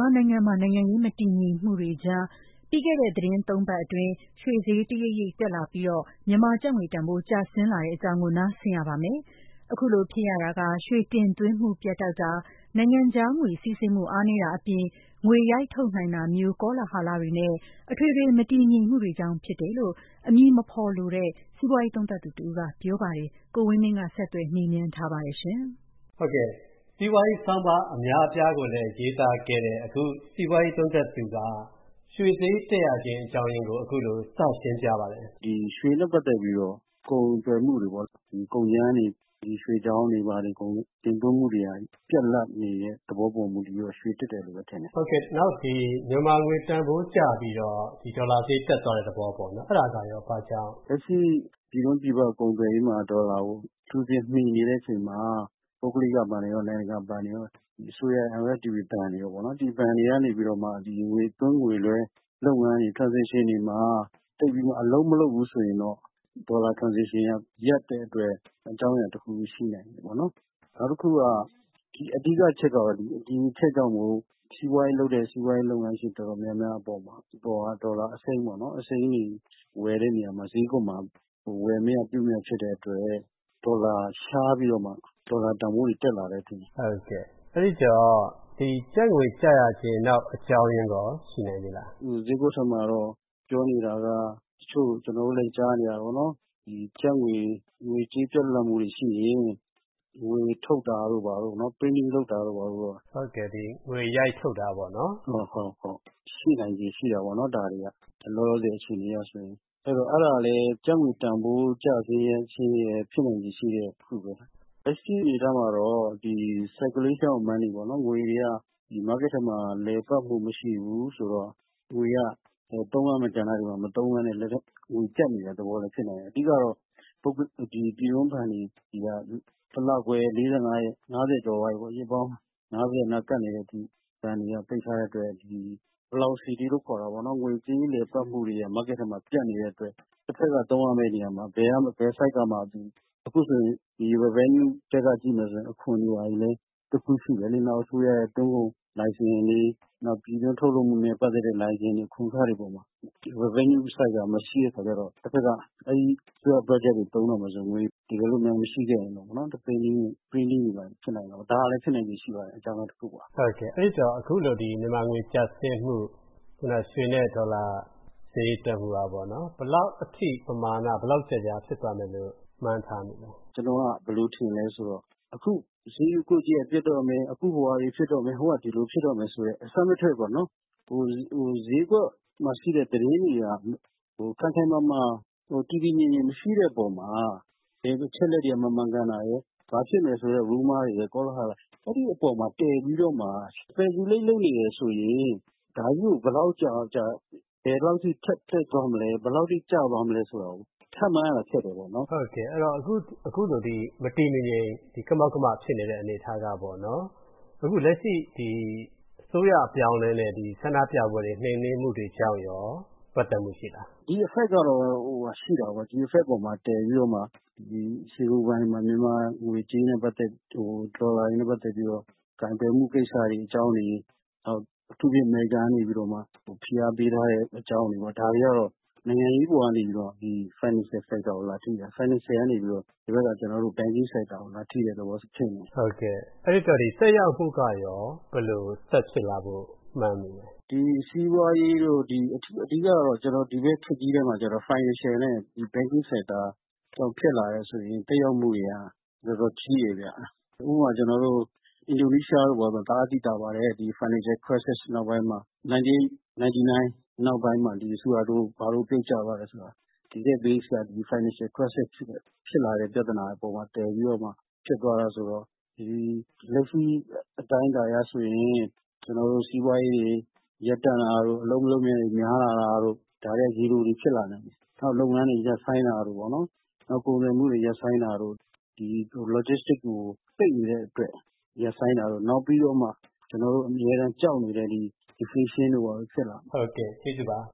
မြန်မာနိုင်ငံမှာနိုင်ငံရေးမတည်ငြိမ်မှုတွေကြားပြီးခဲ့တဲ့သီတင်း 3 ပတ်အတွင်းရွှေဈေးတရိပ်ရိပ်တက်လာပြီးမြန်မာကျပ်ငွေတန်ဖိုးကျဆင်းလာတဲ့အကြောင်းကိုနားဆင်ရပါမယ်။ အခုလိုဖြစ်ရတာကရွှေတင်သွင်းမှုပြတ်တောက်တာ၊နိုင်ငံခြားငွေစီးဆင်းမှုအားနည်းတာအပြင်ငွေရိုက်ထုတ်နိုင်တာမျိုးကောလဟာလတွေနဲ့အထွေထွေမတည်ငြိမ်မှုတွေကြောင့်ဖြစ်တယ်လို့အမည်မဖော်လိုတဲ့စီးပွားရေးသုံးသပ်သူတဦးကပြောပါတယ်။ ကိုဝင်းမင်းကဆက်သွယ်မေးမြန်းထားပါတယ်။ဟုတ်ကဲ့စီးပွားရေးဆောင်းပါးအများအပြားကိုလည်းရေးသားခဲ့တဲ့အခုစီးပွားရေးသုံးသပ်သူကရွှေဈေးတက်ရခြင်းအကြောင်းရင်းကိုအခုလိုစရှင်းပြပါတယ်။ဒီရွှေနဲ့ပတ်သက်ပြီးတော့ကုန်သွယ်မှုတွေပေါ့ဒီကုန်ရမ်းတွေဒီရွှေချောင်းတွေဘာတွေကုန်တင်သွင်းမှုတွေကပြက်လက်နေတဲ့သဘောပေါ်မှုတွေရောရွှေတက်တယ်လို့ပဲထင်တယ်။ဟုတ်ကဲ့နောက်ဒီမြန်မာငွေတန်ဖိုးကျပြီးတော့ဒီဒေါ်လာဈေးတက်သွားတဲ့သဘောပေါ့နော်အဲ့ဒါကရောဘာကြောင့်လက်ရှိပြည်တွင်းပြည်ပကုန်သွယ်ရေးမှာဒေါ်လာကိုသူချင်းမှီနေတဲ့အချိန်မှာပုဂ္ဂလိကဘဏ်တွေရောနိုင်ငံကဘဏ်တွေရောအစိုးရ MFTB ဘဏ်တွေရောပေါ့နော်ဒီဘဏ်တွေကနေပြီးတော့မှဒီငွေသွင်းငွေလွှဲလုပ်ငန်းတွေ transaction တွေမှာတိတ်ပြီးမှအလုံးမလုပ်ဘူးဆိုရင်တော့ဒေါ်လာ transaction ကရပ်တဲ့အတွက်အကြောင်းအရာတစ်ခုရှိနိုင်တယ်ပေါ့နော်နောက်တစ်ခုကဒီအဓိကချက်ကတော့ဒီချက်ကြောင့်မို့စီးပွားရေးလုပ်တဲ့စီးပွားရေးလုပ်ငန်းရှင်တော်တော်များများအပေါ်မှာဒေါ်လာအစိမ်းပေါ့နော်အစိမ်းတွေဝယ်တဲ့နေရာမှာဈေးကွက်မှာဝယ်မရပြုမရဖြစ်တဲ့အတွက်ဒေါ်လာရှားပြီးတော့မှဒေါ်လာတန်ဖိုးတွေတက်လာတဲ့အချိန်ဟုတ်ကဲ့အဲ့ဒီတော့ဒီကျပ်ငွေကျရခြင်းနောက်အကြောင်းရင်းကောရှိနိုင်ပြီလားဈေးကွက်ထမှာတော့ပြောနေတာကတချို့ကျွန်တော်တို့လည်းကြားနေရပါတော့ဒီကျပ်ငွေကြေးပြတ်လတ်မှုတွေရှိရင်ငွေထုတ်တာတို့ပါတော့เนาะ printing လုပ်တာတို့ပါတော့ဟုတ်ကဲ့ဒီငွေရိုက်ထုတ်တာပေါ့နော်ဟုတ်ရှိနိုင်ကြီးရှိတာပေါ့နော်ဒါတွေကလောလောဆယ်အခြေအနေရဆိုရင်အဲ့တော့အဲ့ဒါလည်းကျပ်ငွေတန်ဖိုးကျစေရချင်းရဖြစ်နိုင်ကြီးရှိတဲ့ခုပဲလက်ရှိအနေထားမှာတော့ဒီ circulation of money ပေါ့နော်ငွေတွေကဒီ market ထဲမှာလဲပတ်မှုမရှိဘူးဆိုတော့ငွေကသုံးရမယ့်ကဏ္ဍတွေမှာမသုံးရတဲ့လက်ငွေကျပ်နေတဲ့သဘောလည်းဖြစ်နိုင်တယ်အဓိကတော့ဒီပြည်တွင်းဘဏ်တွေဒီကတစ်လခွဲ45ရက်50ကျော်သွားပြီပေါ့ရေပေါင်း50နာကတ်နေတဲ့ဒီဘဏ်တွေကပိတ်ထားတဲ့အတွက်ဒီ velocity လို့ခေါ်တာပေါ့နော်ငွေကြေးလဲပတ်မှုတွေက market ထဲမှာပြတ်နေတဲ့အတွက်တစ်ဖက်ကသုံးရမယ့်နေရာမှာဘယ် site ကမှအခုဆိုရင်ဒီ revenue တက်ကကြည့်မယ်ဆိုရင်အခွန်တွေပါလေတစ်ခုရှိတယ်လေနောက်အစိုးရရဲ့တွန်းကုန် license တွေနောက်ပြည်တွင်းထုတ်လုပ်မှုနဲ့ပတ်သက်တဲ့ license တွေခွန်ခတွေပေါ်မှာ revenue site ကမရှိတဲ့ခါကျတော့တစ်ဖက်ကအဲဒီဆိုရ budget တွေသုံးတော့မယ်ဆိုငွေတကယ်လို့များမရှိခဲ့ရင်တော့ဗောနော် printing တွေပါဖြစ်နိုင်တော့ဒါလည်းဖြစ်နိုင်ခြေရှိပါတယ်အကြောင်းတစ်ခုပါဟုတ်ကဲ့အဲ့တော့အခုလိုဒီမြန်မာငွေကျဆင်းမှုခုနရွှေနဲ့ဒေါ်လာဈေးတက်မှုပါပေါ့နော်ဘလောက်အထိပမာဏဘလောက်ကြာဖြစ်သွားမယ်လို့မှန်းထားမိလဲကျွန်တော်ကဘယ်လိုထင်လဲဆိုတော့အခုဈေးကွက်ကြီးပြတ်တော့မယ်အခုဘဝတွေဖြစ်တော့မယ်ဟိုကဒီလိုဖြစ်တော့မယ်ဆိုရဲအစမထွက်ပေါ့နော်ဟိုဈေးကွက်မှာရှိတဲ့သတင်းတွေကခိုင်ခိုင်မာမာတည်တည်ငြိမ်ငြိမ်မရှိတဲ့ပုံမှာဒီချက်လက်တွေမမှန်ကန်တာရယ်ဘာဖြစ်မယ်ဆိုတော့ rumor တွေကောလာဟာလာအဲ့ဒီအပေါ်မှာတည်ပြီးတော့မှ speculate လုပ်နေရဆိုရင်ဒါကြီးကိုဘယ်လောက်ကြာဘယ်လောက်ထိထက်သွားမလဲဘယ်လောက်ထိကြာသွားမလဲဆိုတော့ထပ်မှန်းရတာဖြစ်တယ်ပေါ့နော်ဟုတ်ကဲ့အဲ့တော့အခုလိုဒီမတည်မငြိမ်ဒီကမောက်ကမဖြစ်နေတဲ့အနေအထားကပေါ့နော်အခုလက်ရှိဒီအစိုးရအပြောင်းလဲနဲ့ဒီဆန္ဒပြပွဲတွေနှိမ်နင်းမှုတွေကြောင့်ရောပတ်သက်မှုရှိလားဒီ effect ကတော့ရှိတာပေါ့ဒီ effect ပေါ်မှာတည်ပြီးတော့မှဒီစီရူပိုင်းမှာမြန်မာငွေကြေးနဲ့ပတ်သက်ဒေါ်လာနဲ့ပတ်သက်ပြီးတော့ကံပြမှုကိစ္စတွေအကြောင်းတွေနောက်အထူးဖြင့်အမေရိကန်နေပြီးတော့မှဖိအားပေးထားတဲ့အကြောင်းတွေပေါ့ဒါတွေကတော့နိုင်ငံရေးပေါ်ကနေပြီးတော့ဒီ financial sector ကိုလာထိတာ financial ကနေပြီးတော့ဒီဘက်ကကျွန်တော်တို့ banking sector ကိုလာထိတဲ့သဘောဖြစ်နေဟုတ်ကဲ့အဲ့ဒီတော့ဒီဆက်ရောက်မှုကရောဘယ်လိုဆက်ဖြစ်လာဖို့မှန်းမိလဲဒီစီးပွားရေးတို့ဒီအဓိကတော့ကျွန်တော်ဒီဘက်ခက်ကြီးထဲမှာကျွန်တော် financial နဲ့ဒီ banking sector ကြောင့်ဖြစ်လာရဲဆိုရင်တက်ရောက်မှုတွေကတော်တော်ကြီးရဗျဥပမာကျွန်တော်တို့အင်ဒိုနီးရှားတို့ဘာသာဒါအတိတာပါတယ်ဒီ financial crisis နောက်ပိုင်းမှာ1999နောက်ပိုင်းမှာဒီဆူဟာတို့ဘာလို့ပြုတ်ကျသွားလဲဆိုတာဒီတဲ့ base ကဒီ financial crisis ဖြစ်လာတဲ့ပြဿနာအပေါ်မှာတည်ပြီးတော့မှဖြစ်သွားတာဆိုတော့ဒီလက်ရှိအတိုင်းဒါရဆိုရင်ကျွန်တော်တို့စီးပွားရေးတွေရပ်တန့်လာတို့အလုံးမလုံးတွေများလာတာတို့ဒါတွေကဇီရိုတွေဖြစ်လာနိုင်တယ်နောက်လုပ်ငန်းတွေရပ်ဆိုင်းတာတို့ပေါ့နော်နောက်ကုန်သွယ်မှုတွေရပ်ဆိုင်းတာတို့ဒီ logistic ကိုပိတ်နေတဲ့အတွက်ရပ်ဆိုင်းတာတို့နောက်ပြီးတော့မှကျွန်တော်တို့အများအားကြောက်နေတဲ့ဒီ deflation တို့ပါဖြစ်လာဟုတ်ကဲ့ကျေးဇူးပါ